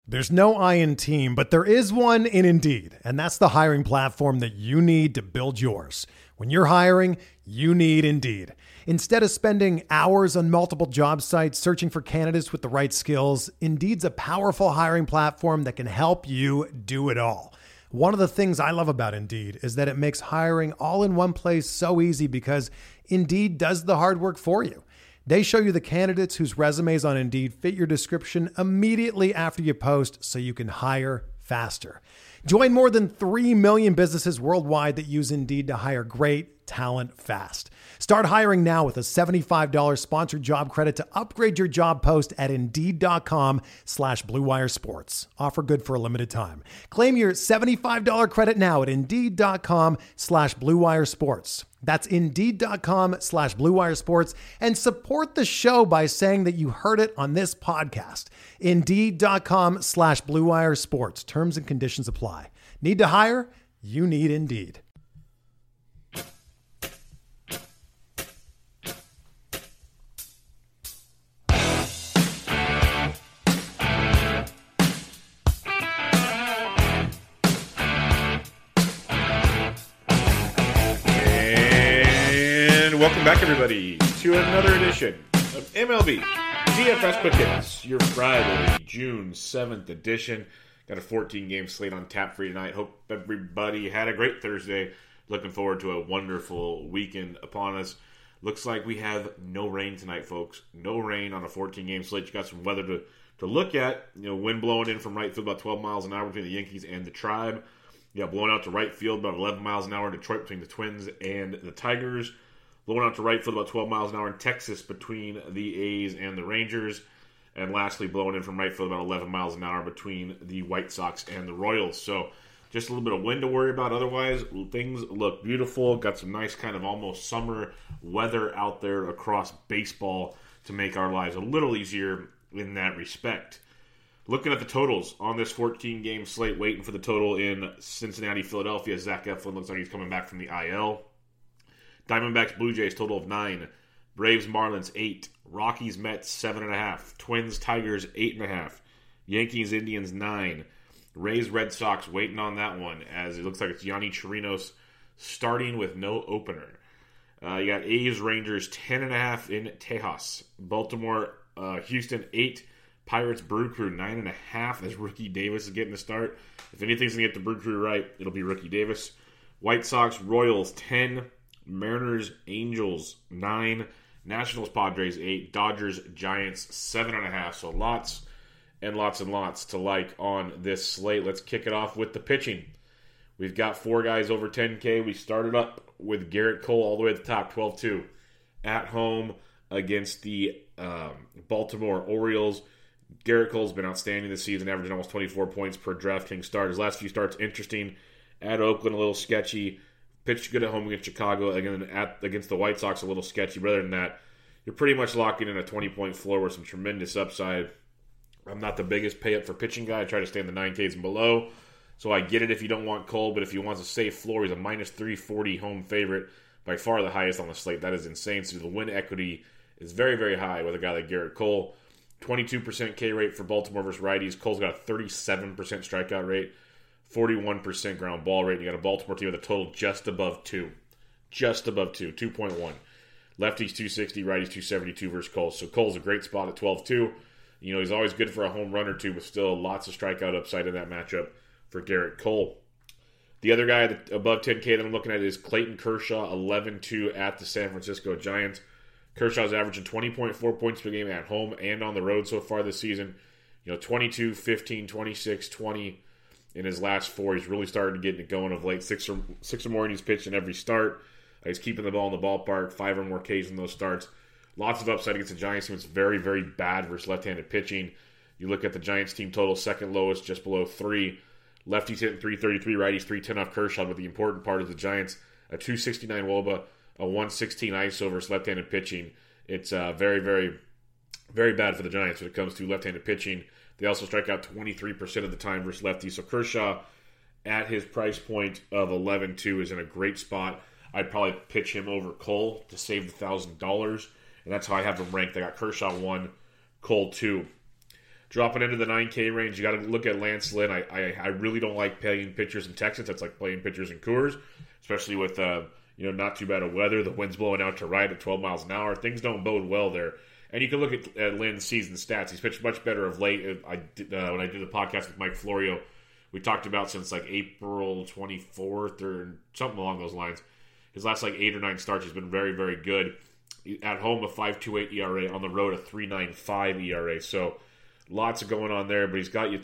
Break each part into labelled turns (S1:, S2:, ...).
S1: There's no I in team, but there is one in Indeed, and that's the hiring platform that you need to build yours. When you're hiring, you need Indeed. Instead of spending hours on multiple job sites searching for candidates with the right skills, Indeed's a powerful hiring platform that can help you do it all. One of the things I love about Indeed is that it makes hiring all in one place so easy because Indeed does the hard work for you. They show you the candidates whose resumes on Indeed fit your description immediately after you post so you can hire faster. Join more than 3 million businesses worldwide that use Indeed to hire great talent fast. Start hiring now with a $75 sponsored job credit to upgrade your job post at Indeed.com/Blue Wire Sports. Offer good for a limited time. Claim your $75 credit now at Indeed.com/Blue Wire Sports. That's Indeed.com/Blue Wire Sports, and support the show by saying that you heard it on this podcast. Indeed.com/Blue Wire Sports. Terms and conditions apply. Need to hire? You need Indeed.
S2: Welcome back, everybody, to another edition of MLB DFS Quick Hits, your Friday, June 7th edition. Got a 14-game slate on tap for you tonight. Hope everybody had a great Thursday. Looking forward to a wonderful weekend upon us. Looks like we have no rain tonight, folks. No rain on a 14-game slate. You got some weather to look at. You know, wind blowing in from right field about 12 miles an hour between the Yankees and the Tribe. Yeah, blowing out to right field about 11 miles an hour in Detroit between the Twins and the Tigers. Blowing out to right field about 12 miles an hour in Texas between the A's and the Rangers. And lastly, blowing in from right field about 11 miles an hour between the White Sox and the Royals. So just a little bit of wind to worry about. Otherwise, things look beautiful. Got some nice kind of almost summer weather out there across baseball to make our lives a little easier in that respect. Looking at the totals on this 14-game slate, waiting for the total in Cincinnati, Philadelphia. Zach Eflin looks like he's coming back from the IL. Diamondbacks, Blue Jays, total of 9. Braves, Marlins, 8. Rockies, Mets, 7.5. Twins, Tigers, 8.5. Yankees, Indians, 9. Rays, Red Sox, waiting on that one, as it looks like it's Yonny Chirinos starting with no opener. You got A's, Rangers, 10.5 in Tejas. Baltimore, Houston, 8. Pirates, Brew Crew, 9.5, as Ricky Davis is getting the start. If anything's going to get the Brew Crew right, it'll be Ricky Davis. White Sox, Royals, 10. Mariners, Angels, 9. Nationals, Padres, 8. Dodgers, Giants, 7.5. So lots and lots and lots to like on this slate. Let's kick it off with the pitching. We've got 4 guys over 10K. We started up with Garrett Cole all the way at the top, 12-2. At home against the Baltimore Orioles. Garrett Cole's been outstanding this season, averaging almost 24 points per DraftKings start. His last few starts, interesting. At Oakland, a little sketchy. Pitched good at home against Chicago, against the White Sox, a little sketchy. But other than that, you're pretty much locking in a 20-point floor with some tremendous upside. I'm not the biggest pay-up for pitching guy. I try to stay in the 9Ks and below. So I get it if you don't want Cole, but if he wants a safe floor, he's a minus 340 home favorite, by far the highest on the slate. That is insane. So the win equity is very, very high with a guy like Garrett Cole. 22% K rate for Baltimore versus righties. Cole's got a 37% strikeout rate. 41% ground ball rate. You got a Baltimore team with a total just above 2. Just above 2. 2.1. Lefties 260, righties 272 versus Cole. So Cole's a great spot at 12-2. You know, he's always good for a home run or two, but still lots of strikeout upside in that matchup for Garrett Cole. The other guy that above 10K that I'm looking at is Clayton Kershaw, 11-2 at the San Francisco Giants. Kershaw's averaging 20.4 points per game at home and on the road so far this season. You know, 22, 15, 26, 20 in his last 4. He's really started to get it going of late. 6 or more innings pitched in every start. He's keeping the ball in the ballpark. 5 or more Ks in those starts. Lots of upside against the Giants team. It's very, very bad versus left-handed pitching. You look at the Giants team total, second lowest, just below 3. Lefties hitting 333, righties 310 off Kershaw, but the important part is the Giants, a 269 WOBA, a 116 ISO versus left-handed pitching. It's very, very, very bad for the Giants when it comes to left-handed pitching. They also strike out 23% of the time versus lefties. So Kershaw, at his price point of 11-2, is in a great spot. I'd probably pitch him over Cole to save the $1,000, and that's how I have them ranked. I got Kershaw 1, Cole 2. Dropping into the 9K range, you got to look at Lance Lynn. I really don't like playing pitchers in Texas. That's like playing pitchers in Coors, especially with not too bad of weather. The wind's blowing out to right at 12 miles an hour. Things don't bode well there. And you can look at Lynn's season stats. He's pitched much better of late. When I did the podcast with Mike Florio, we talked about since like April 24th or something along those lines. His last like 8 or 9 starts, he's been very, very good. At home, a 5.28 ERA. On the road, a 3.95 ERA. So lots of going on there, but he's got you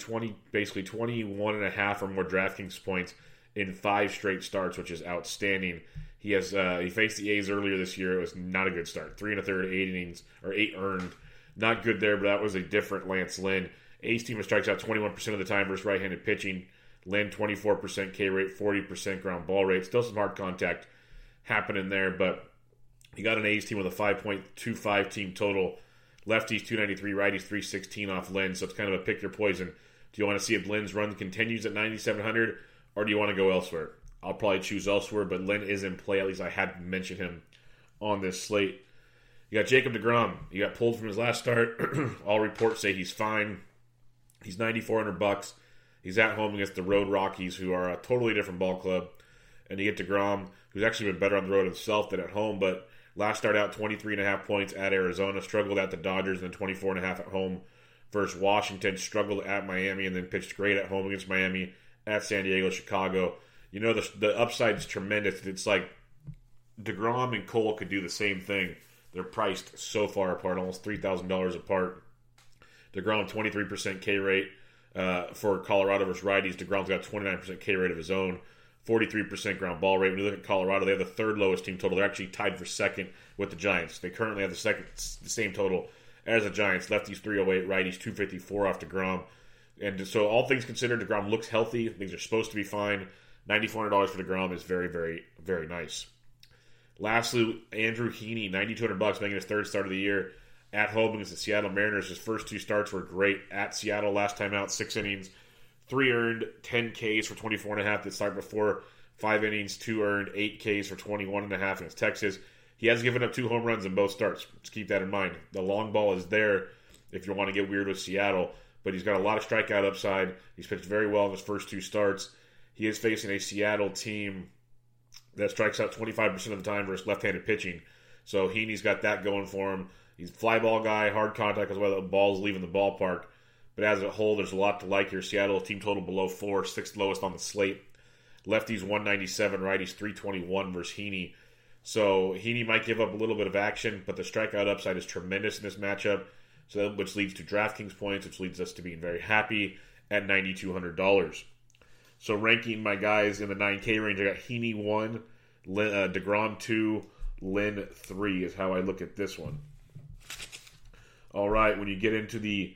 S2: 21 and a half or more DraftKings points in 5 straight starts, which is outstanding. He faced the A's earlier this year. It was not a good start. 3 1/3, 8 innings, or 8 earned. Not good there, but that was a different Lance Lynn. A's team strikes out 21% of the time versus right-handed pitching. Lynn, 24% K rate, 40% ground ball rate. Still some hard contact happening there, but you got an A's team with a 5.25 team total. Lefties 293, righties 316 off Lynn, so it's kind of a pick your poison. Do you want to see if Lynn's run continues at 9,700, or do you want to go elsewhere? I'll probably choose elsewhere, but Lynn is in play. At least I had mentioned him on this slate. You got Jacob deGrom. He got pulled from his last start. All reports say he's fine. He's $9,400. He's at home against the Road Rockies, who are a totally different ball club. And you get deGrom, who's actually been better on the road himself than at home, but last start out 23.5 points at Arizona, struggled at the Dodgers, and then 24.5 at home versus Washington, struggled at Miami, and then pitched great at home against Miami, at San Diego, Chicago. You know, the upside is tremendous. It's like deGrom and Cole could do the same thing. They're priced so far apart, almost $3,000 apart. deGrom, 23% K rate for Colorado versus righties. deGrom's got 29% K rate of his own, 43% ground ball rate. When you look at Colorado, they have the 3rd lowest team total. They're actually tied for 2nd with the Giants. They currently have the same total as the Giants. Lefties 308, righties 254 off deGrom. And so all things considered, deGrom looks healthy. Things are supposed to be fine. $9,400 for deGrom is very, very, very nice. Lastly, Andrew Heaney, $9,200, making his 3rd start of the year at home against the Seattle Mariners. His first 2 starts were great at Seattle. Last time out, 6 innings, 3 earned, 10 Ks for 24.5. The start before, 5 innings, 2 earned, 8 Ks for 21.5 against Texas. He has given up 2 home runs in both starts. Just keep that in mind. The long ball is there if you want to get weird with Seattle, but he's got a lot of strikeout upside. He's pitched very well in his first 2 starts. He is facing a Seattle team that strikes out 25% of the time versus left-handed pitching. So Heaney's got that going for him. He's a fly ball guy, hard contact as well. The ball's leaving the ballpark. But as a whole, there's a lot to like here. Seattle, team total below 4, 6th lowest on the slate. Lefties 197, righties 321 versus Heaney. So Heaney might give up a little bit of action, but the strikeout upside is tremendous in this matchup, which leads to DraftKings points, which leads us to being very happy at $9,200. So ranking my guys in the 9K range, I got Heaney 1, deGrom 2, Lynn 3 is how I look at this one. All right, when you get into the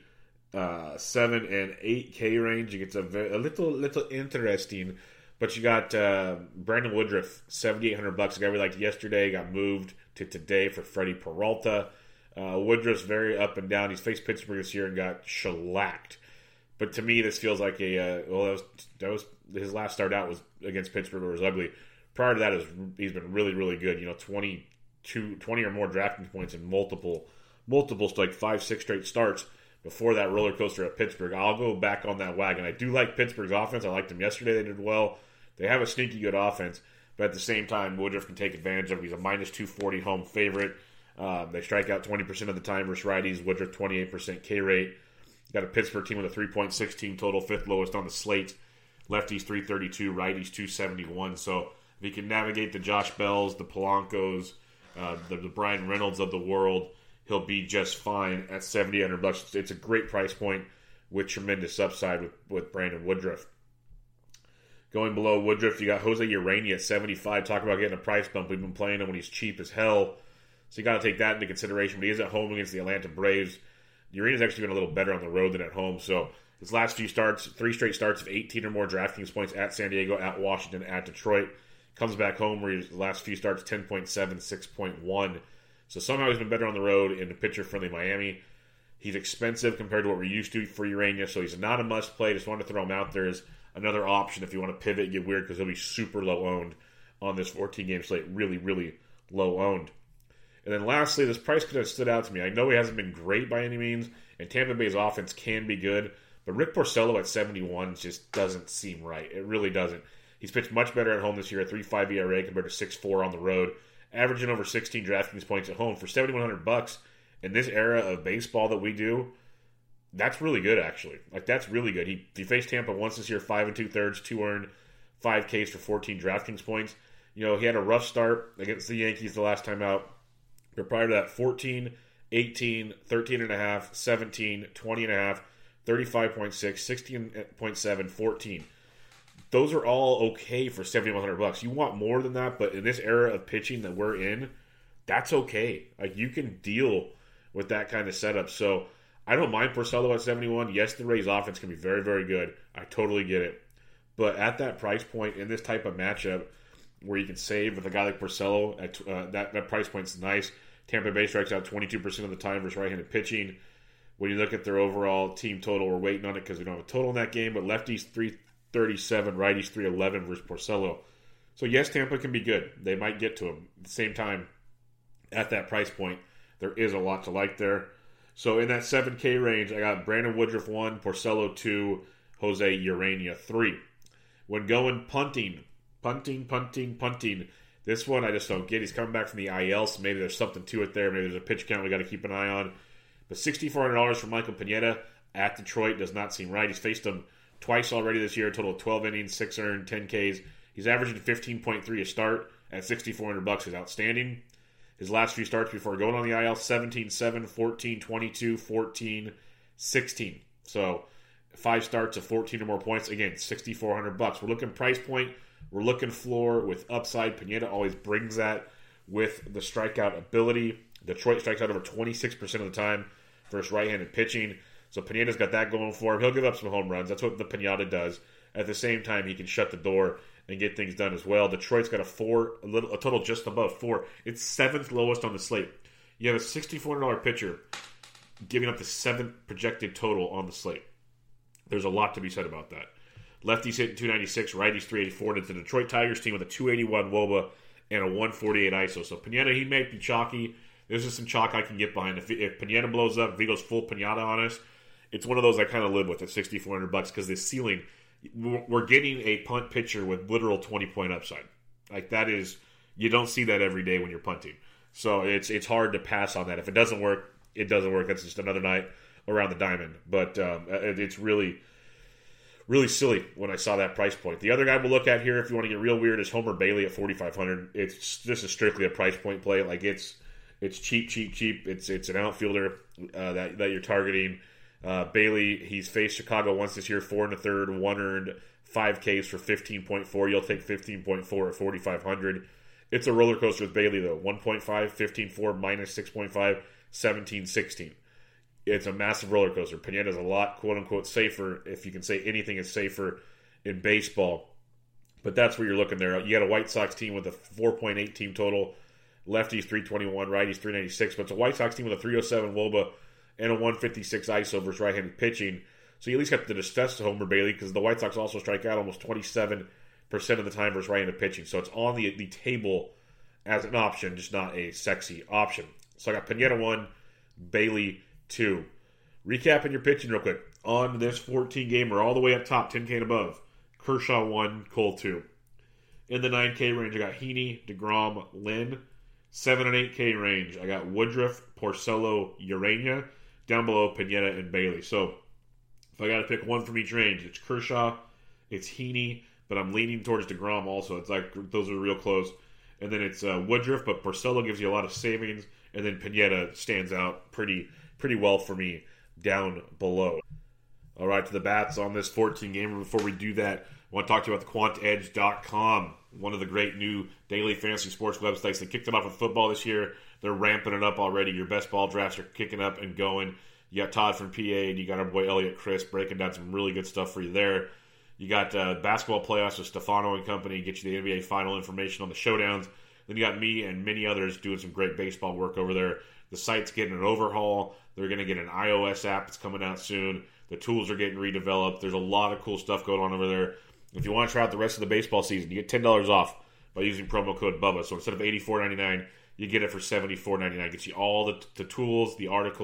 S2: 7 and 8K range, it gets a little interesting. But you got Brandon Woodruff, $7,800. A guy we liked yesterday got moved to today for Freddie Peralta. Woodruff's very up and down. He's faced Pittsburgh this year and got shellacked. But to me, this feels like that was his last start out was against Pittsburgh. It was ugly. Prior to that, he's been really, really good. 20 or more DraftKings points in multiple, like 5-6 straight starts before that roller coaster at Pittsburgh. I'll go back on that wagon. I do like Pittsburgh's offense. I liked them yesterday. They did well. They have a sneaky good offense, but at the same time, Woodruff can take advantage of it. He's a minus 240 home favorite. They strike out 20% of the time versus righties. Woodruff 28% K rate. Got a Pittsburgh team with a 3.6 team total, 5th lowest on the slate. Lefties 332, righties 271. So if he can navigate the Josh Bells, the Polancos, the Brian Reynolds of the world, he'll be just fine at $7,800. It's a great price point with tremendous upside with Brandon Woodruff. Going below Woodruff, you got Jose Urania at 75. Talk about getting a price bump. We've been playing him when he's cheap as hell. So you got to take that into consideration. But he is at home against the Atlanta Braves. Urania's actually been a little better on the road than at home. So his last few starts, 3 straight starts of 18 or more DraftKings points at San Diego, at Washington, at Detroit. Comes back home where his last few starts, 10.7, 6.1. So somehow he's been better on the road in the pitcher-friendly Miami. He's expensive compared to what we're used to for Urania, so he's not a must-play. Just wanted to throw him out there as another option if you want to pivot and get weird, because he'll be super low-owned on this 14-game slate. Really, really low-owned. And then lastly, this price could have stood out to me. I know he hasn't been great by any means. And Tampa Bay's offense can be good, but Rick Porcello at 71 just doesn't seem right. It really doesn't. He's pitched much better at home this year, a 3.5 ERA compared to 6.4 on the road, averaging over 16 DraftKings points at home for $7,100 in this era of baseball that we do. That's really good, actually. Like, that's really good. He faced Tampa once this year, 5 2/3, 2 earned, 5 Ks for 14 DraftKings points. You know, he had a rough start against the Yankees the last time out. But prior to that, 14, 18, 13.5, 17, 20.5, 35.6, 16.7, 14. Those are all okay for $7,100. You want more than that, but in this era of pitching that we're in, that's okay. Like, you can deal with that kind of setup. So I don't mind Porcello at 71. Yes, the Rays offense can be very, very good. I totally get it. But at that price point, in this type of matchup, where you can save with a guy like Porcello, that price point's nice. Tampa Bay strikes out 22% of the time versus right-handed pitching. When you look at their overall team total, we're waiting on it because we don't have a total in that game, but lefties 337, righties 311 versus Porcello. So yes, Tampa can be good. They might get to him. At the same time, at that price point, there is a lot to like there. So in that 7K range, I got Brandon Woodruff 1, Porcello 2, Jose Urania 3. When going punting, this one I just don't get. He's coming back from the IL, so maybe there's something to it there. Maybe there's a pitch count we got to keep an eye on. But $6,400 for Michael Pineda at Detroit does not seem right. He's faced him twice already this year, a total of 12 innings, 6 earned, 10 Ks. He's averaging 15.3 a start at $6,400 is outstanding. His last few starts before going on the IL, 17-7, 14-22, 14-16. So 5 starts of 14 or more points. Again, $6,400. We're looking price point. We're looking floor with upside. Pineda always brings that with the strikeout ability. Detroit strikes out over 26% of the time versus right-handed pitching. So Pineda's got that going for him. He'll give up some home runs. That's what the Pineda does. At the same time, he can shut the door and get things done as well. Detroit's got a total just above 4. It's 7th lowest on the slate. You have a $6,400 pitcher giving up the 7th projected total on the slate. There's a lot to be said about that. Lefties hitting 296, righties 384. And it's the Detroit Tigers team with a 281 WOBA and a 148 ISO. So Pineda, he may be chalky. There's just some chalk I can get behind. If Pineda blows up, if he goes full Pineda on us, it's one of those I kind of live with at $6,400 because the ceiling, we're getting a punt pitcher with literal 20-point upside. Like, that is, you don't see that every day when you're punting. So it's hard to pass on that. If it doesn't work, it doesn't work. That's just another night around the diamond. But it's really, really silly when I saw that price point. The other guy we'll look at here, if you want to get real weird, is Homer Bailey at $4,500. This is strictly a price point play. Like, it's cheap. It's an outfielder that you're targeting. Bailey, he's faced Chicago once this year, 4 1/3, 1 earned, 5 Ks for 15.4. You'll take 15.4 at $4,500. It's a roller coaster with Bailey, though. 1.5, 15.4, minus 6.5, 17.16. It's a massive roller coaster. Pineda's a lot, quote-unquote, safer, if you can say anything is safer in baseball. But that's where you're looking there. You got a White Sox team with a 4.8 team total. Lefties 321, righties 396. But it's a White Sox team with a 307 WOBA and a 156 ISO versus right-handed pitching. So you at least got to discuss Homer Bailey because the White Sox also strike out almost 27% of the time versus right-handed pitching. So it's on the table as an option, just not a sexy option. So I got Pineda 1, Bailey 2. Recapping your pitching real quick. On this 14-gamer, all the way up top, 10K and above, Kershaw 1, Cole 2. In the 9K range, I got Heaney, DeGrom, Lynn. 7 and 8K range, I got Woodruff, Porcello, Urania. Down below, Pineda and Bailey. So if I got to pick one from each range, it's Kershaw, it's Heaney, but I'm leaning towards DeGrom also. It's like those are real close. And then it's Woodruff, but Porcello gives you a lot of savings, and then Pineda stands out pretty well for me down below. All right, to the bats on this 14-gamer. Before we do that, I want to talk to you about the quantedge.com, one of the great new daily fantasy sports websites. They kicked it off with football this year. They're ramping it up already. Your best ball drafts are kicking up and going. You got Todd from PA, and you got our boy Elliot Chris breaking down some really good stuff for you there. You got basketball playoffs with Stefano and company, get you the NBA final information on the showdowns. Then you got me and many others doing some great baseball work over there. The site's getting an overhaul. They're going to get an iOS app that's coming out soon. The tools are getting redeveloped. There's a lot of cool stuff going on over there. If you want to try out the rest of the baseball season, you get $10 off by using promo code BUBBA. So instead of $84.99, you get it for $74.99. Gets you all the tools, the articles,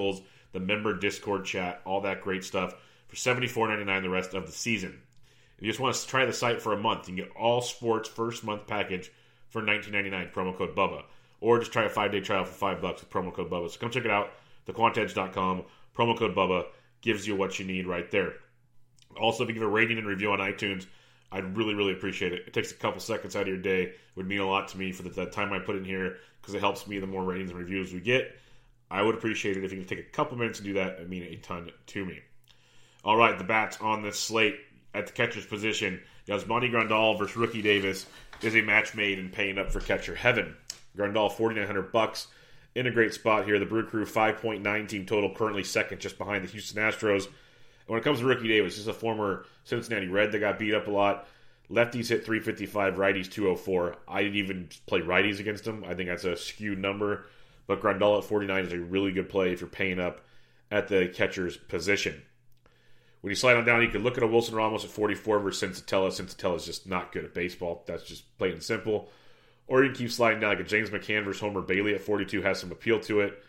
S2: the member Discord chat, all that great stuff for $74.99 the rest of the season. If you just want to try the site for a month, you can get all sports first month package for $19.99, promo code Bubba. Or just try a 5-day trial for $5 with promo code Bubba. So come check it out, thequantedge.com, promo code Bubba gives you what you need right there. Also, if you give a rating and review on iTunes, I'd really, really appreciate it. It takes a couple seconds out of your day. It would mean a lot to me for the time I put in here because it helps me the more ratings and reviews we get. I would appreciate it if you can take a couple minutes to do that. It would mean a ton to me. All right, the bats on this slate at the catcher's position. Yasmani Grandal versus Rookie Davis is a match made and paying up for catcher heaven. Grandal, $4,900 in a great spot here. The Brew Crew, 5.9 team total, currently second just behind the Houston Astros. And when it comes to Rookie Davis, he's a former Cincinnati Red that got beat up a lot. Lefties hit 355, righties 204. I didn't even play righties against him. I think that's a skewed number. But Grandal at 49 is a really good play if you're paying up at the catcher's position. When you slide on down, you can look at a Wilson Ramos at 44 versus Sensatella. Sensatella's just not good at baseball. That's just plain and simple. Or you can keep sliding down. Like a James McCann versus Homer Bailey at 42 has some appeal to it.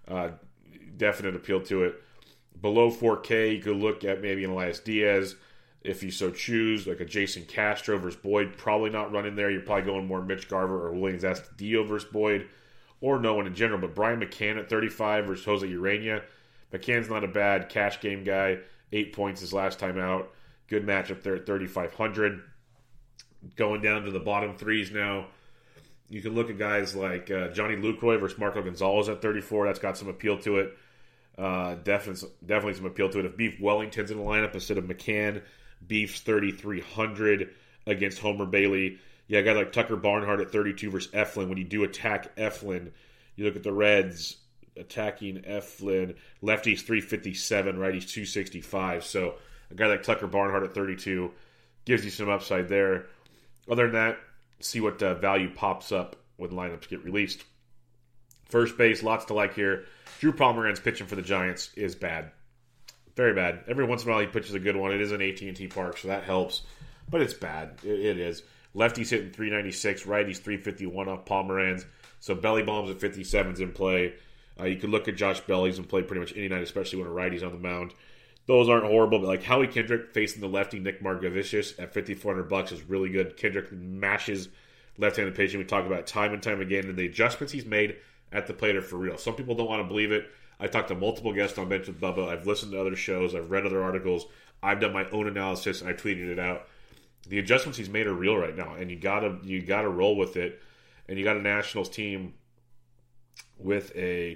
S2: Definite appeal to it. Below 4K, you could look at maybe an Elias Diaz if you so choose. Like a Jason Castro versus Boyd. Probably not running there. You're probably going more Mitch Garver or Williams Astudillo versus Boyd. Or no one in general. But Brian McCann at 35 versus Jose Urena. McCann's not a bad cash game guy. 8 points his last time out. Good matchup there at 3,500. Going down to the bottom threes now. You can look at guys like Johnny Lucroy versus Marco Gonzalez at 34. That's got some appeal to it. Definitely some appeal to it. If Beef Wellington's in the lineup instead of McCann, Beef's 3,300 against Homer Bailey. Yeah, a guy like Tucker Barnhart at 32 versus Eflin. When you do attack Eflin, you look at the Reds attacking Eflin. Lefties 357, righties 265. So a guy like Tucker Barnhart at 32 gives you some upside there. Other than that, see what value pops up when lineups get released. First base, lots to like here. Drew Pomeranz pitching for the Giants is bad. Very bad. Every once in a while he pitches a good one. It is an AT&T Park, so that helps. But it's bad. It is. Lefties hitting 396, righties 351 off Pomeranz. So belly bombs at 57's in play. You could look at Josh Bell. He's in play pretty much any night, especially when a righty's on the mound. Those aren't horrible, but like Howie Kendrick facing the lefty Nick Margevicius at $5,400 is really good. Kendrick mashes left-handed pitching. We talk about it time and time again, and the adjustments he's made at the plate are for real. Some people don't want to believe it. I've talked to multiple guests on Bench with Bubba. I've listened to other shows. I've read other articles. I've done my own analysis, and I tweeted it out. The adjustments he's made are real right now, and you gotta roll with it. And you got a Nationals team with a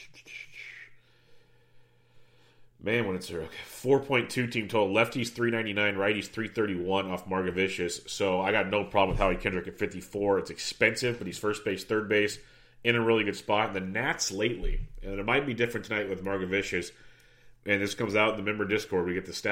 S2: when it's a 4.2 team total. Lefties 399, righties 331 off Margevicius. So I got no problem with Howie Kendrick at 54. It's expensive, but he's first base, third base, in a really good spot. And the Nats lately, and it might be different tonight with Margevicius, and this comes out in the member Discord. We get the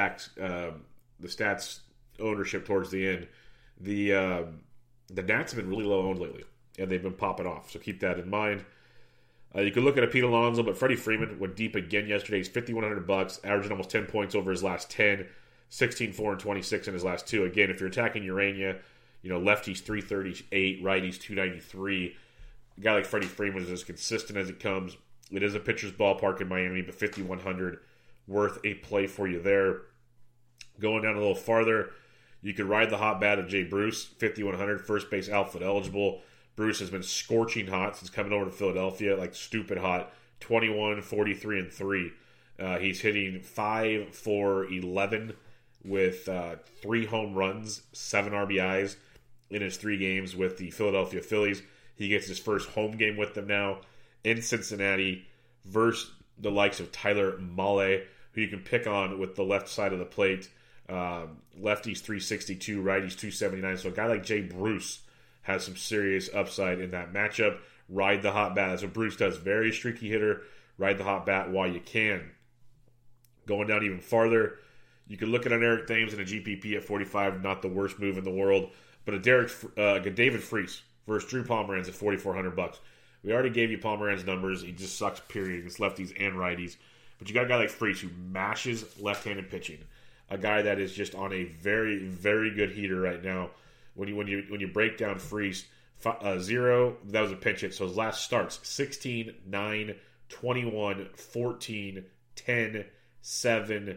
S2: stats ownership towards the end. The Nats have been really low owned lately, and they've been popping off. So keep that in mind. You could look at a Pete Alonso, but Freddie Freeman went deep again yesterday. He's $5,100, averaging almost 10 points over his last 10, 16, 4, and 26 in his last 2. Again, if you're attacking Urania, lefties 338, righties 293. A guy like Freddie Freeman is as consistent as it comes. It is a pitcher's ballpark in Miami, but $5,100 worth a play for you there. Going down a little farther, you could ride the hot bat of Jay Bruce, $5,100, first base outfield eligible. Bruce has been scorching hot since coming over to Philadelphia, like stupid hot. 21, 43, and 3. He's hitting 5 for 11 with 3 home runs, 7 RBIs in his 3 games with the Philadelphia Phillies. He gets his first home game with them now in Cincinnati versus the likes of Tyler Mahle, who you can pick on with the left side of the plate. Lefties 362, righties 279. So a guy like Jay Bruce has some serious upside in that matchup. Ride the hot bat. That's what Bruce does. Very streaky hitter. Ride the hot bat while you can. Going down even farther, you can look at an Eric Thames and a GPP at 45. Not the worst move in the world. But a David Freese versus Drew Pomeranz at $4,400. We already gave you Pomeranz numbers. He just sucks, period, against lefties and righties. But you got a guy like Freese who mashes left-handed pitching. A guy that is just on a very, very good heater right now. When you break down Freese, 0, that was a pinch hit. So his last starts, 16, 9, 21, 14, 10, 7,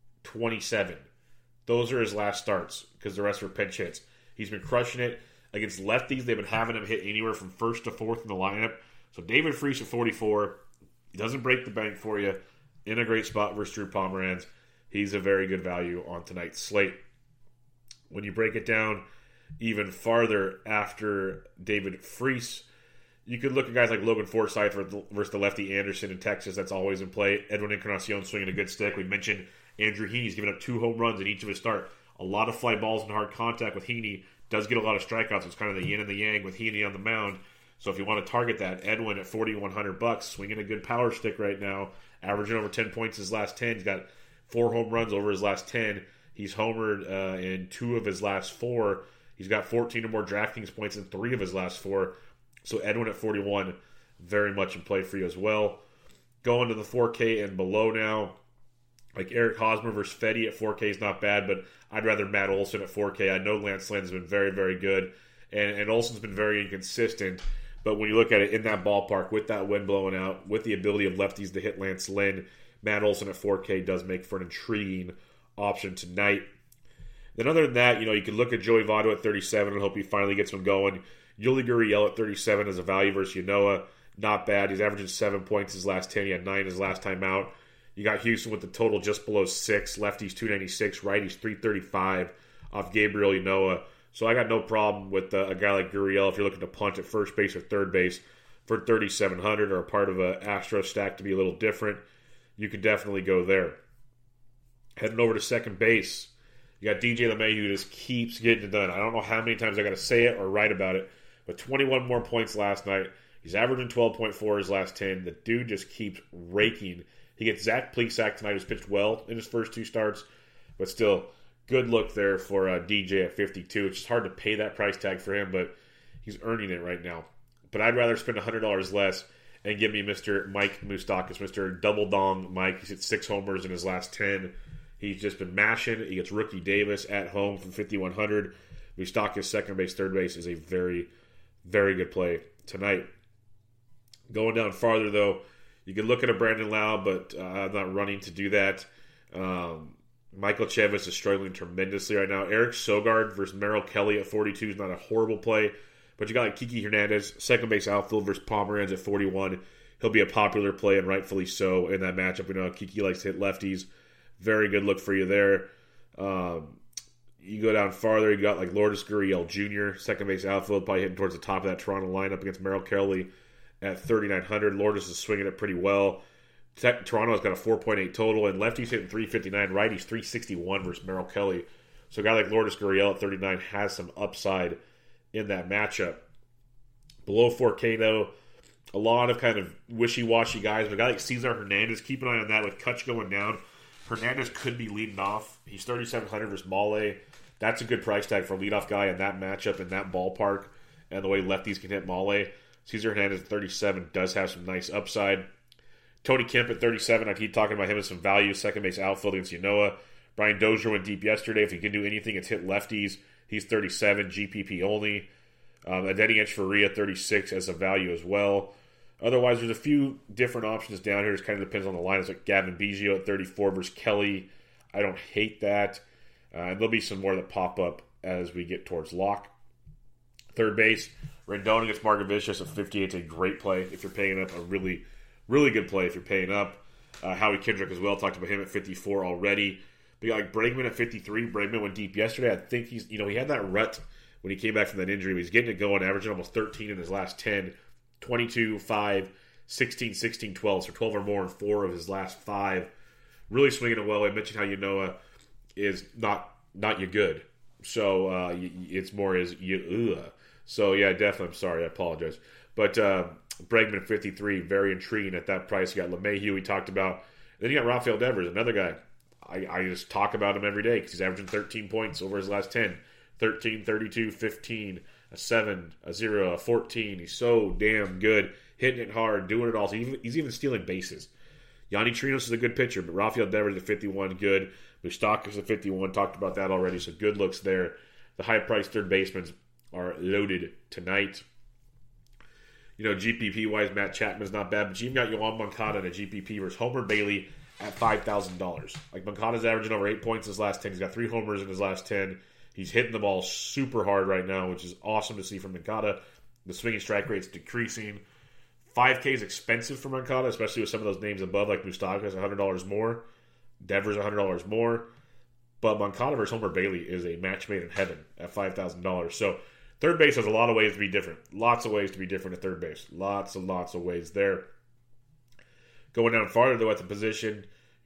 S2: 27. Those are his last starts because the rest were pinch hits. He's been crushing it. Against lefties, they've been having him hit anywhere from first to fourth in the lineup. So David Freese at 44. He doesn't break the bank for you. In a great spot versus Drew Pomeranz. He's a very good value on tonight's slate. When you break it down even farther after David Freese, you could look at guys like Logan Forsythe versus the lefty Anderson in Texas. That's always in play. Edwin Encarnacion swinging a good stick. We mentioned Andrew Heaney's given up 2 home runs in each of his start. A lot of fly balls and hard contact with Heaney. Does get a lot of strikeouts. It's kind of the yin and the yang with Heaney on the mound. So if you want to target that, Edwin at $4,100, swinging a good power stick right now, averaging over 10 points his last 10. He's got 4 home runs over his last 10. He's homered in 2 of his last 4. He's got 14 or more DraftKings points in 3 of his last 4. So Edwin at 41, very much in play for you as well. Going to the 4K and below now, like Eric Hosmer versus Fedde at 4K is not bad, but I'd rather Matt Olson at 4K. I know Lance Lynn's been very, very good, and Olson's been very inconsistent. But when you look at it in that ballpark, with that wind blowing out, with the ability of lefties to hit Lance Lynn, Matt Olson at 4K does make for an intriguing option tonight. Then other than that, you can look at Joey Votto at 37 and hope he finally gets one going. Yuli Gurriel at 37 as a value versus Yanoa. Not bad. He's averaging 7 points his last 10. He had 9 his last time out. You got Houston with the total just below 6. Lefties 296. Righties 335 off Gabriel Yanoa. So I got no problem with a guy like Gurriel if you're looking to punt at first base or third base for 3,700 or a part of an Astro stack to be a little different. You could definitely go there. Heading over to second base, you got DJ LeMahieu who just keeps getting it done. I don't know how many times I got to say it or write about it, but 21 more points last night. He's averaging 12.4 his last 10. The dude just keeps raking. He gets Zach Plesac tonight, who's pitched well in his first 2 starts, but still, good look there for DJ at 52. It's just hard to pay that price tag for him, but he's earning it right now. But I'd rather spend $100 less and give me Mr. Mike Moustakas, Mr. Double Dong Mike. He's hit 6 homers in his last 10. He's just been mashing. He gets Rookie Davis at home from 5,100. Moustakas, second base, third base is a very, very good play tonight. Going down farther, though, you can look at a Brandon Lau, but I'm not running to do that. Michael Chavis is struggling tremendously right now. Eric Sogard versus Merrill Kelly at 42 is not a horrible play, but you got like Kiki Hernandez, second base outfield versus Pomeranz at 41. He'll be a popular play, and rightfully so, in that matchup. We know Kiki likes to hit lefties. Very good look for you there. You go down farther, you got like Lourdes Gurriel Jr., second base outfield, probably hitting towards the top of that Toronto lineup against Merrill Kelly at 3,900. Lourdes is swinging it pretty well. Toronto's got a 4.8 total, and lefties hitting 359, righties 361 versus Merrill Kelly. So a guy like Lourdes Gurriel at 39 has some upside in that matchup. Below 4K, though, a lot of kind of wishy-washy guys. But a guy like Cesar Hernandez, keep an eye on that with Kutch going down. Hernandez could be leading off. He's 3,700 versus Mole. That's a good price tag for a leadoff guy in that matchup, in that ballpark, and the way lefties can hit Mole. Cesar Hernandez at 37 does have some nice upside. Tony Kemp at 37, I keep talking about him as some value, second base outfield against Yanoa. Brian Dozier went deep yesterday. If he can do anything, it's hit lefties. He's 37, GPP only. Adeni Echeverria 36 as a value as well. Otherwise, there's a few different options down here. It kind of depends on the line. It's like Gavin Biggio at 34 versus Kelly. I don't hate that. And there'll be some more that pop up as we get towards lock. Third base, Rendon against Margevicius at 58. It's a great play if you're paying up. A really, really good play if you're paying up. Howie Kendrick as well. Talked about him at 54 already. But you got like Bregman at 53. Bregman went deep yesterday. I think he had that rut when he came back from that injury. He's getting it going, averaging almost 13 in his last 10. 22, 5, 16, 16, 12. So 12 or more in 4 of his last 5. Really swinging it well. I mentioned how Yanoa is not you good. So it's more as you ugh. So yeah, definitely. I'm sorry. I apologize. But Bregman 53, very intriguing at that price. You got LeMahieu we talked about. Then you got Rafael Devers, another guy. I just talk about him every day because he's averaging 13 points over his last 10. 13, 32, 15, a 7, a 0, a 14. He's so damn good. Hitting it hard, doing it all. So he's even stealing bases. Yanni Trinos is a good pitcher, but Rafael Devers at 51, good. Moustakas at 51, talked about that already, so good looks there. The high-priced third basemen are loaded tonight. GPP-wise, Matt Chapman's not bad, but you even got Yoan Moncada in a GPP versus Homer Bailey at $5,000. Like, Moncada's averaging over 8 points his last 10. He's got 3 homers in his last 10. He's hitting the ball super hard right now, which is awesome to see from Moncada. The swinging strike rate's decreasing. 5K is expensive for Moncada, especially with some of those names above, like Moustakas, $100 more. Devers, $100 more. But Moncada versus Homer Bailey is a match made in heaven at $5,000. So third base has a lot of ways to be different. Lots of ways to be different at third base. Lots and lots of ways there. Going down farther, though, at the position,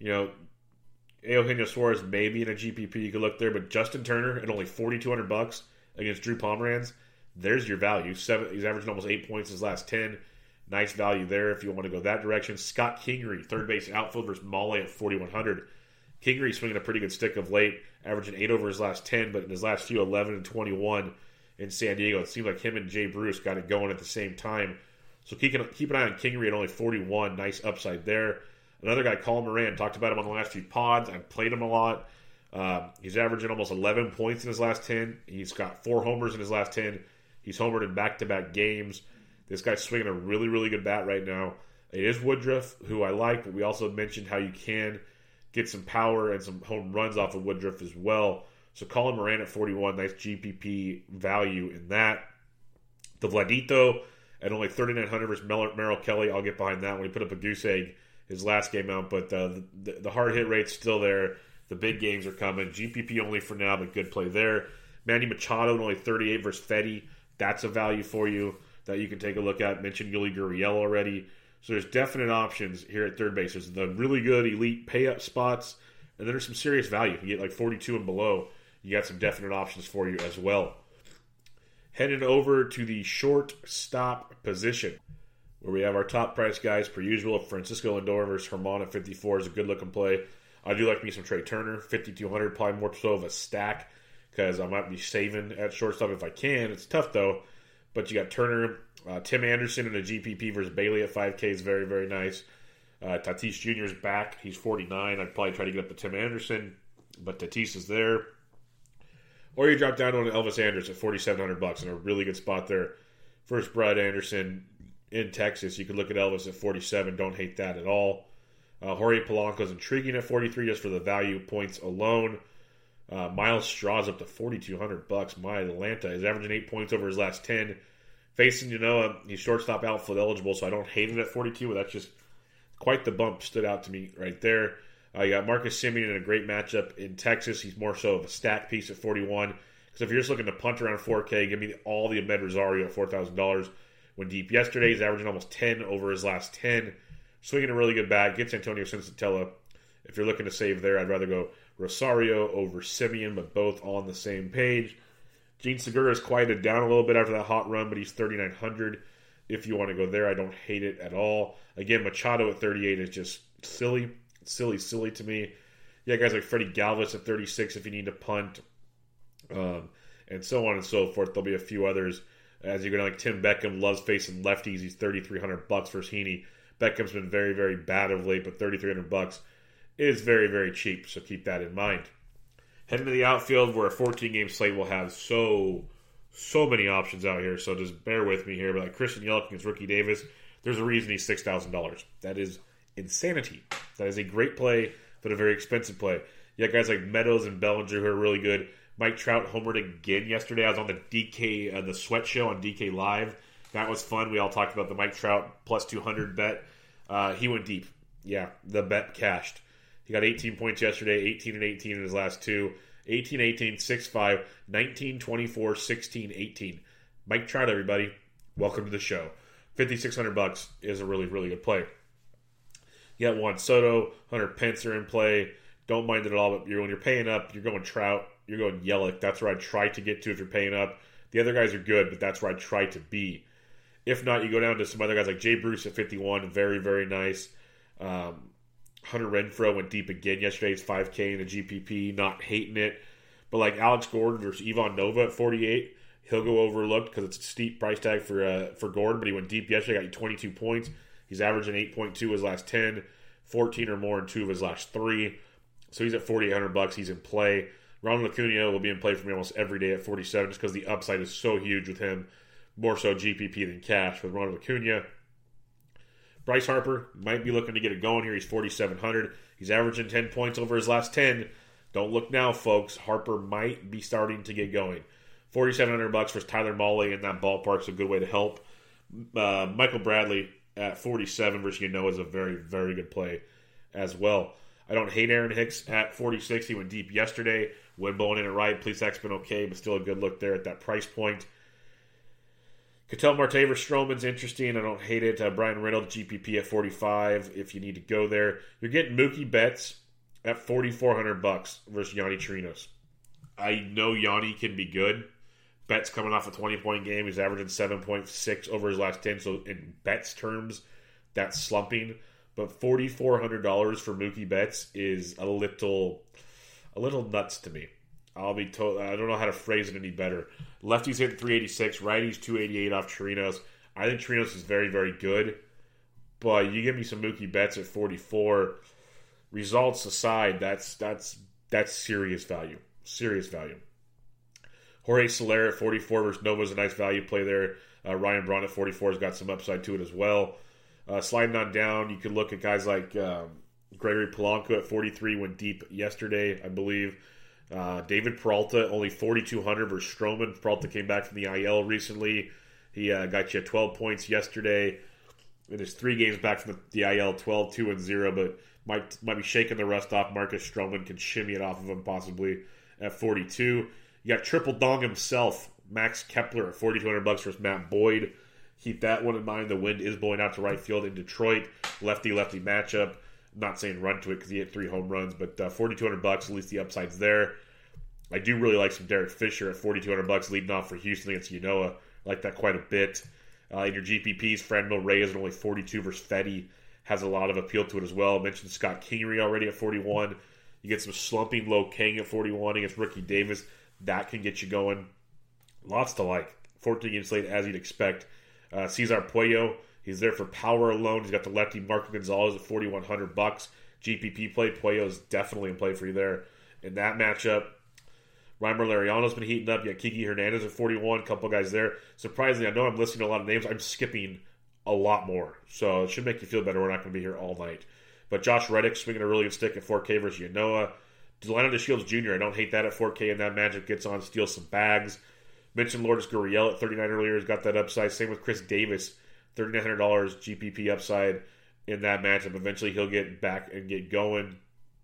S2: Eugenio Suarez may be in a GPP. You could look there, but Justin Turner at only $4,200 against Drew Pomeranz. There's your value. He's averaging almost 8 points his last 10. Nice value there if you want to go that direction. Scott Kingery, third base outfield versus Mahle at $4,100. Kingery swinging a pretty good stick of late, averaging 8 over his last 10, but in his last few, 11 and 21 in San Diego. It seems like him and Jay Bruce got it going at the same time. So keep an eye on Kingery at only 41. Nice upside there. Another guy, Colin Moran, talked about him on the last few pods. I've played him a lot. He's averaging almost 11 points in his last 10. He's got 4 homers in his last 10. He's homered in back-to-back games. This guy's swinging a really, really good bat right now. It is Woodruff, who I like, but we also mentioned how you can get some power and some home runs off of Woodruff as well. So Colin Moran at 41, nice GPP value in that. The Vladito at only 3,900 versus Merrill Kelly. I'll get behind that when he put up a goose egg his last game out, but the hard hit rate's still there. The big games are coming. GPP only for now, but good play there. Manny Machado at only 38 versus Fetty. That's a value for you that you can take a look at. Mentioned Yuli Gurriel already. So there's definite options here at third base. There's the really good elite pay-up spots, and then there's some serious value. You can get like 42 and below. You got some definite options for you as well. Heading over to the shortstop position, where we have our top price guys per usual. Francisco Lindor versus Herman at 54 is a good-looking play. I do like me some Trey Turner, 5,200, probably more so of a stack, because I might be saving at shortstop if I can. It's tough, though. But you got Turner, Tim Anderson in a GPP versus Bailey at 5K is very, very nice. Tatis Jr. is back. He's 49. I'd probably try to get up to Tim Anderson, but Tatis is there. Or you drop down on Elvis Andrus at $4,700 in a really good spot there. First Brad Anderson in Texas. You could look at Elvis at 47. Don't hate that at all. Jorge Polanco is intriguing at 43 just for the value points alone. Miles Straw's up to $4,200. My Atlanta is averaging 8 points over his last 10. Facing Genoa, he's shortstop outfield eligible, so I don't hate it at 42, but that's just quite the bump. Stood out to me right there. You got Marcus Semien in a great matchup in Texas. He's more so of a stack piece at 41. Because if you're just looking to punt around 4K, give me all the Ahmed Rosario at $4,000. Went deep yesterday. He's averaging almost 10 over his last 10. Swinging a really good bat. Gets Antonio Sensatella. If you're looking to save there, I'd rather go Rosario over Semien, but both on the same page. Gene Segura has quieted down a little bit after that hot run, but he's 3,900. If you want to go there, I don't hate it at all. Again, Machado at 38 is just silly to me. Yeah, guys like Freddie Galvis at 36 if you need to punt, and so on and so forth. There'll be a few others. As you go down, like Tim Beckham loves facing lefties. He's $3,300 versus Heaney. Beckham's been very, very bad of late, but $3,300 is very, very cheap, so keep that in mind. Heading to the outfield, where a 14-game slate will have so many options out here, so just bear with me here. But like Christian Yelich against Rookie Davis, there's a reason he's $6,000. That is insanity. That is a great play, but a very expensive play. You got guys like Meadows and Bellinger who are really good. Mike Trout homered again yesterday. I was on the DK, the Sweat Show on DK Live. That was fun. We all talked about the Mike Trout plus 200 bet. He went deep. Yeah, the bet cashed. He got 18 points yesterday, 18 and 18 in his last two. 18-18, 6-5, 19-24, 16-18. Mike Trout, everybody. Welcome to the show. $5,600 is a really, really good play. You got Juan Soto, Hunter Pence are in play. Don't mind it at all, but when you're paying up, you're going Trout, you're going Yelich. That's where I try to get to if you're paying up. The other guys are good, but that's where I try to be. If not, you go down to some other guys like Jay Bruce at 51, very, very nice. Hunter Renfroe went deep again yesterday. It's 5K in the GPP, not hating it. But like Alex Gordon versus Ivan Nova at 48, he'll go overlooked because it's a steep price tag for Gordon, but he went deep yesterday, got you 22 points. He's averaging 8.2 his last 10, 14 or more in 2 of his last 3. So he's at $4,800. He's in play. Ronald Acuna will be in play for me almost every day at 47 just because the upside is so huge with him. More so GPP than cash with Ronald Acuna. Bryce Harper might be looking to get it going here. He's $4,700. He's averaging 10 points over his last 10. Don't look now, folks. Harper might be starting to get going. $4,700 for Tyler Mahle in that ballpark's a good way to help. Michael Bradley at 47 versus Ynoa is a very, very good play as well. I don't hate Aaron Hicks at 46. He went deep yesterday. Windbone in it right. Plesac's been okay, but still a good look there at that price point. Ketel Marte versus Stroman's interesting. I don't hate it. Brian Reynolds, GPP at 45 if you need to go there. You're getting Mookie Betts at $4,400 versus Yanni Chirinos. I know Yanni can be good. Betts coming off a 20-point game. He's averaging 7.6 over his last 10. So in Betts terms, that's slumping. But $4,400 for Mookie Betts is a little nuts to me. I'll be told. I don't know how to phrase it any better. Lefties hitting 386, righties 288 off Chirinos. I think Chirinos is very, very good. But you give me some Mookie Betts at 44. Results aside, that's serious value. Serious value. Jorge Soler at 44 versus Nova's a nice value play there. Ryan Braun at 44 has got some upside to it as well. Sliding on down, you could look at guys like Gregory Polanco at 43, went deep yesterday, I believe. David Peralta, only 4,200 versus Stroman. Peralta came back from the IL recently. He got you 12 points yesterday. In his 3 games back from the IL, 12, 2, and 0, but might be shaking the rust off. Marcus Stroman can shimmy it off of him possibly at 42. You got Triple Dong himself, Max Kepler at $4,200 versus Matt Boyd. Keep that one in mind. The wind is blowing out to right field in Detroit. Lefty-lefty matchup. I'm not saying run to it because he hit 3 home runs, but $4,200, at least the upside's there. I do really like some Derek Fisher at $4,200 leading off for Houston against Ynoa. I like that quite a bit. In your GPPs, Franmil Reyes at only 42 versus Fetty has a lot of appeal to it as well. I mentioned Scott Kingery already at 41. You get some slumping Low King at 41 against Ricky Davis. That can get you going. Lots to like. 14-game slate as you'd expect. Cesar Puello, he's there for power alone. He's got the lefty Marco Gonzalez at $4,100. GPP play. Puello is definitely in play for you there. In that matchup, Reimer Lariano's been heating up. You got Kiki Hernandez at 41. A couple guys there. Surprisingly, I know I'm listing a lot of names. I'm skipping a lot more. So it should make you feel better. We're not going to be here all night. But Josh Reddick swinging a really good stick at 4K versus Ynoa. Delano DeShields Jr., I don't hate that at 4K, and that magic gets on, steals some bags. Mentioned Lourdes Gurriel at 39 earlier. Has got that upside. Same with Chris Davis, $3,900 GPP upside in that matchup. Eventually he'll get back and get going.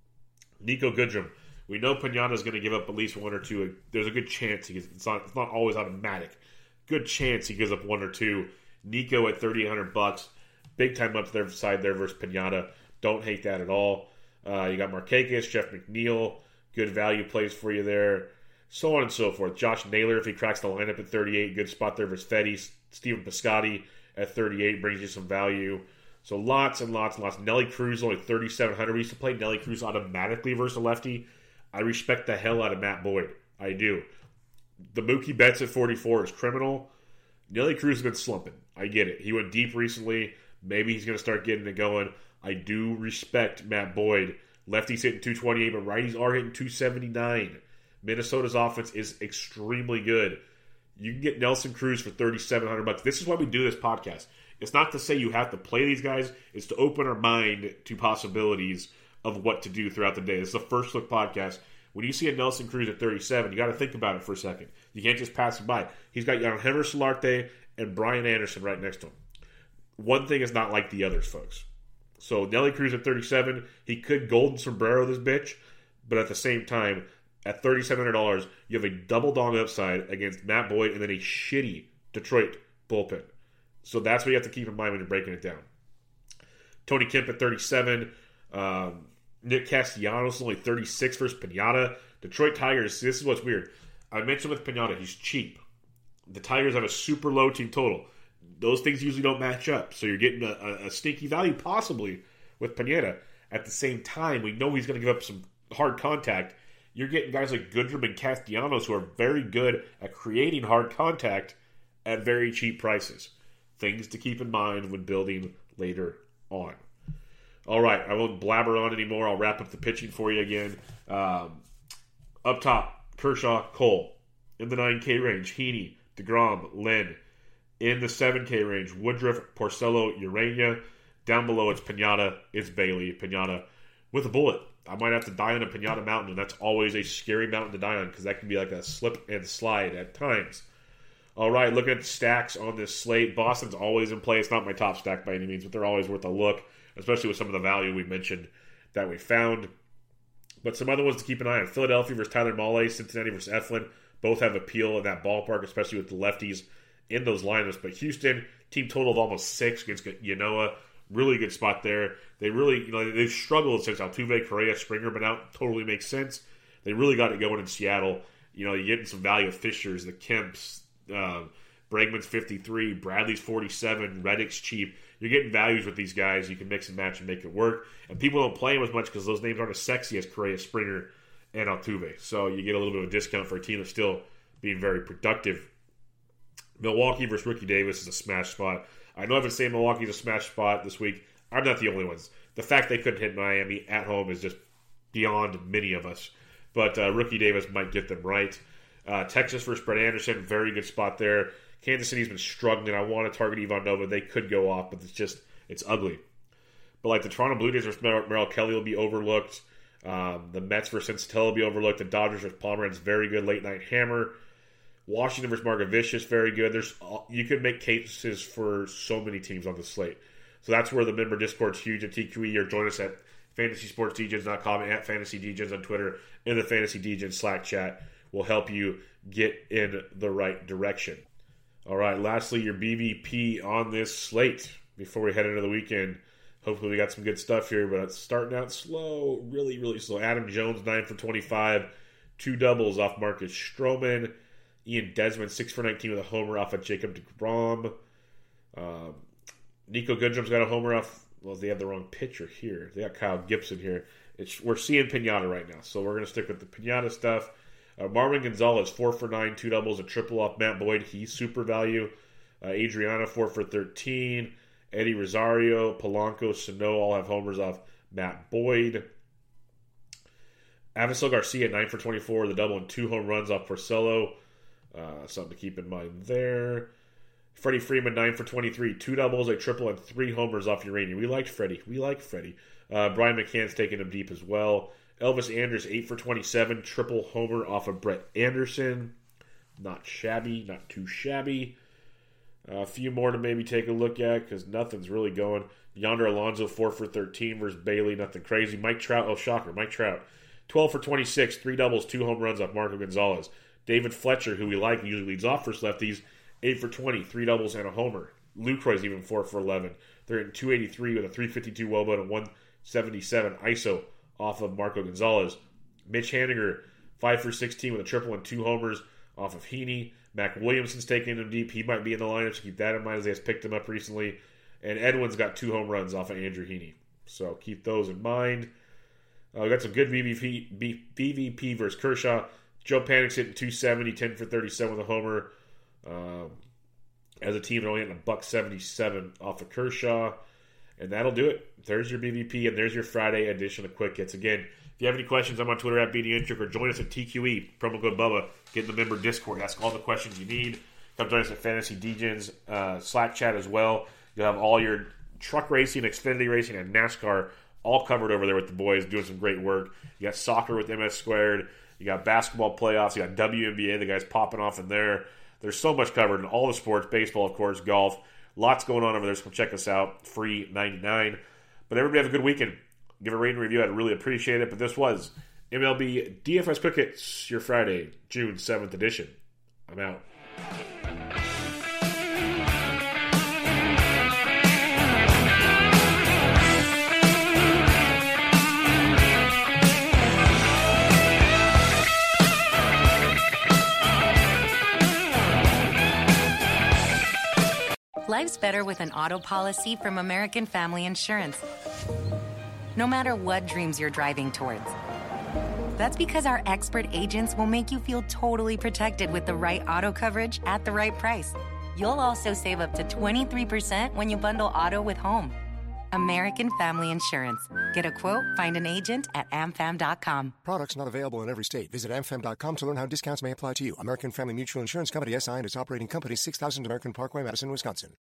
S2: Nico Goodrum. We know Pinata's going to give up at least 1 or 2. There's a good chance he gets. It's not always automatic. Good chance he gives up 1 or 2. Nico at $3,800. Big time upside there versus Pinata. Don't hate that at all. You got Markakis, Jeff McNeil. Good value plays for you there. So on and so forth. Josh Naylor, if he cracks the lineup at 38, good spot there versus Fetty. Steven Piscotty at 38 brings you some value. So lots and lots and lots. Nelly Cruz, only 3,700. We used to play Nelly Cruz automatically versus a lefty. I respect the hell out of Matt Boyd. I do. The Mookie Betts at 44 is criminal. Nelly Cruz has been slumping. I get it. He went deep recently. Maybe he's going to start getting it going. I do respect Matt Boyd. Lefties hitting 228, but righties are hitting 279. Minnesota's offense is extremely good. You can get Nelson Cruz for $3,700. This is why we do this podcast. It's not to say you have to play these guys. It's to open our mind to possibilities of what to do throughout the day. This is a first look podcast. When you see a Nelson Cruz at 37, you got to think about it for a second. You can't just pass him by. He's got Yangervis Solarte and Brian Anderson right next to him. One thing is not like the others, folks. So Nelly Cruz at 37, he could golden sombrero this bitch, but at the same time, at $3,700, you have a double dong upside against Matt Boyd and then a shitty Detroit bullpen. So that's what you have to keep in mind when you're breaking it down. Tony Kemp at 37. Nick Castellanos is only 36 versus Pinata. Detroit Tigers, this is what's weird. I mentioned with Pinata, he's cheap. The Tigers have a super low team total. Those things usually don't match up. So you're getting a stinky value possibly with Pinata. At the same time, we know he's going to give up some hard contact. You're getting guys like Goodrum and Castellanos who are very good at creating hard contact at very cheap prices. Things to keep in mind when building later on. All right, I won't blabber on anymore. I'll wrap up the pitching for you again. Up top, Kershaw, Cole. In the 9K range, Heaney, DeGrom, Lynn. In the 7K range, Woodruff, Porcello, Urania. Down below, it's Pinata, it's Bailey. Pinata with a bullet. I might have to die on a Pinata Mountain, and that's always a scary mountain to die on because that can be like a slip and slide at times. All right, looking at the stacks on this slate, Boston's always in play. It's not my top stack by any means, but they're always worth a look, especially with some of the value we mentioned that we found. But some other ones to keep an eye on. Philadelphia versus Tyler Mahle, Cincinnati versus Eflin. Both have appeal in that ballpark, especially with the lefties in those lineups. But Houston, team total of almost 6 against Yanoa. Really good spot there. They really, they've struggled since Altuve, Correa, Springer been out. Totally makes sense. They really got it going in Seattle. You're getting some value of Fishers, the Kemps, Bregman's 53, Bradley's 47, Reddick's cheap. You're getting values with these guys. You can mix and match and make it work. And people don't play them as much because those names aren't as sexy as Correa, Springer, and Altuve. So you get a little bit of a discount for a team that's still being very productive. Milwaukee versus Ricky Davis is a smash spot. I know I've been saying Milwaukee's a smash spot this week. I'm not the only ones. The fact they couldn't hit Miami at home is just beyond many of us. But Ricky Davis might get them right. Texas versus Brett Anderson, very good spot there. Kansas City's been struggling. I want to target Ivan Nova. They could go off, but it's ugly. But like the Toronto Blue Jays versus Merrill Kelly will be overlooked. The Mets versus Sensatella will be overlooked. The Dodgers versus Pomeranz, very good late night hammer. Washington versus Margevicius, very good. You could make cases for so many teams on the slate. So that's where the member Discord's huge at TQE, or join us at fantasysportsdgens.com, at FantasyDgens on Twitter, in the Fantasy Dgens Slack chat. Will help you get in the right direction. All right, lastly, your BVP on this slate before we head into the weekend. Hopefully we got some good stuff here, but it's starting out slow, really, really slow. Adam Jones, 9 for 25, 2 doubles off Marcus Stroman. Ian Desmond, 6 for 19 with a homer off of Jacob deGrom. Nico Goodrum's got a homer off. Well, they have the wrong pitcher here. They got Kyle Gibson here. We're seeing Pinata right now, so we're going to stick with the Pinata stuff. Marwin Gonzalez, 4 for 9, 2 doubles, a triple off Matt Boyd. He's super value. Adriana, 4 for 13. Eddie Rosario, Polanco, Sano all have homers off Matt Boyd. Avisel Garcia, 9 for 24, the double and 2 home runs off Porcello. Something to keep in mind there. Freddie Freeman, 9 for 23, 2 doubles, a triple, and 3 homers off Uranium. We liked Freddie. Brian McCann's taking him deep as well. Elvis Andrus, 8 for 27, triple homer off of Brett Anderson. Not shabby, not too shabby. A few more to maybe take a look at because nothing's really going. Yonder Alonso, 4 for 13 versus Bailey, nothing crazy. Mike Trout, oh shocker, Mike Trout, 12 for 26, 3 doubles, 2 home runs off Marco Gonzalez. David Fletcher, who we like, usually leads off for lefties, 8 for 20, 3 doubles and a homer. Lucroy's even 4 for 11. They're in 283 with a 352 WOBA and a 177 ISO off of Marco Gonzalez. Mitch Haniger, 5 for 16 with a triple and 2 homers off of Heaney. Mac Williamson's taking him deep. He might be in the lineup, so keep that in mind as they has picked him up recently. And Edwin's got 2 home runs off of Andrew Heaney. So keep those in mind. We got some good BVP versus Kershaw. Joe Panik's hitting 270, 10 for 37 with a homer. As a team, they're only hitting $177 off of Kershaw. And that'll do it. There's your BVP, and there's your Friday edition of Quick Hits. Again, if you have any questions, I'm on Twitter at BDintric, or join us at TQE, promo code Bubba. Get in the member Discord. Ask all the questions you need. Come join us at Fantasy Dgens Slack chat as well. You'll have all your truck racing, Xfinity racing, and NASCAR all covered over there with the boys, doing some great work. You got soccer with MS Squared. You got basketball playoffs. You got WNBA. The guys popping off in there. There's so much covered in all the sports. Baseball, of course, golf. Lots going on over there, so come check us out. Free 99. But everybody have a good weekend. Give a rating and review. I'd really appreciate it. But this was MLB DFS Quick Hits, your Friday, June 7th edition. I'm out.
S3: Life's better with an auto policy from American Family Insurance. No matter what dreams you're driving towards. That's because our expert agents will make you feel totally protected with the right auto coverage at the right price. You'll also save up to 23% when you bundle auto with home. American Family Insurance. Get a quote, find an agent at amfam.com.
S4: Products not available in every state. Visit amfam.com to learn how discounts may apply to you. American Family Mutual Insurance Company, SI, and its operating company, 6000 American Parkway, Madison, Wisconsin.